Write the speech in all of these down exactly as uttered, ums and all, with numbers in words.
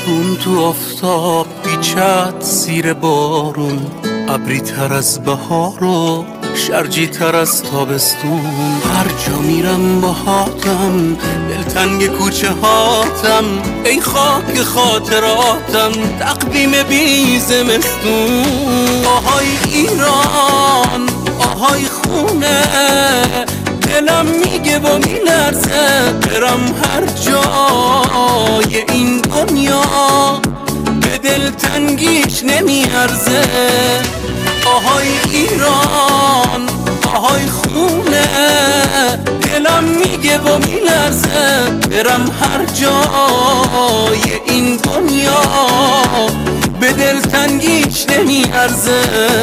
بارون تو آفتاب بیچت زیر بارون، ابری تر از بهار و شرجی تر از تابستون. هر جا میرم باهاتم، دلتنگ کوچه هاتم، ای خاک خاطراتم تقویم بی زمستون. آهای ایران، آهای خونه، دلم میگه و میلرزه برم هر جای این دنیا، به دلتنگیش نمیارزه. آهای ایران، آهای خونه، دلم میگه و میلرزه برم هر جای این دنیا، به دلتنگیش نمیارزه.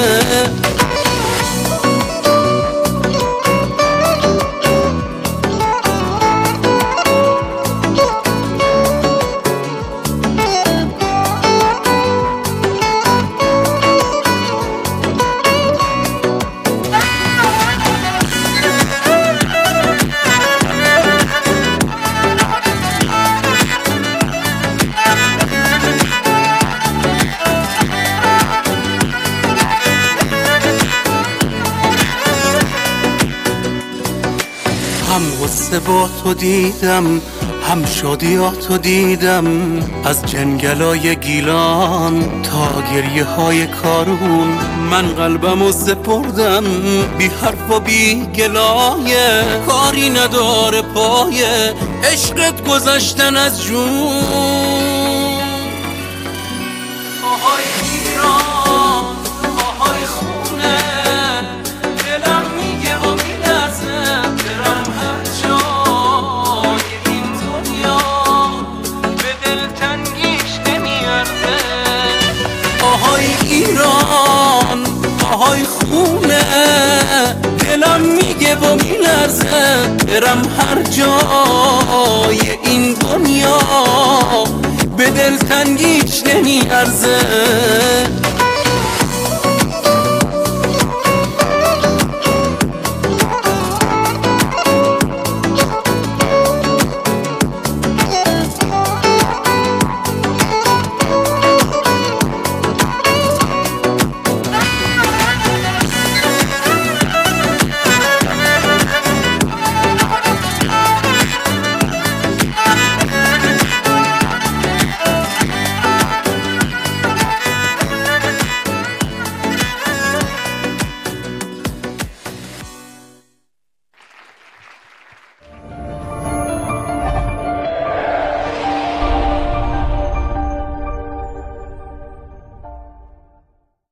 هم غصه با تو دیدم، هم شادیاتو دیدم، از جنگلای گیلان تا گریه های کارون. من قلبمو سپردم بی حرف و بی گلایه، کاری نداره پایه عشقت گذشتن از جون. آهای ایران، آهای خونه، دلم میگه و میلرزه برم هر جای این دنیا، به دلتنگیش نمیارزه. آهای ایران، آهای خونه، دلم میگه و میلرزه برم هر جای این دنیا، به دلتنگیش نمیارزه.